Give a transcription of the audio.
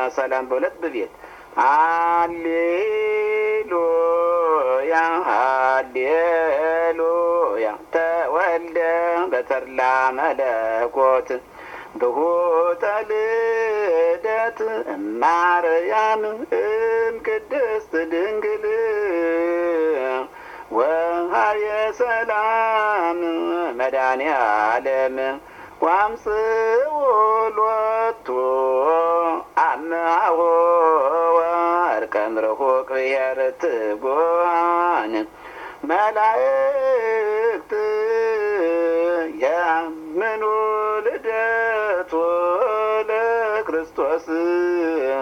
ሰላም በሁለት በቤት ሃሌሉያ ሃሌሉያ ተወልደ በተድላ መለኮት ብሁተ ልደት እማርያም እምቅድስት ድንግል ወሃየ ሰላም መድኃኔ ዓለም ወአምጽኡ ሎቱ አምሃዎ ወእርቀ እምርሑቅ ብሔረ ትጉሃን መላእክት ያምኑ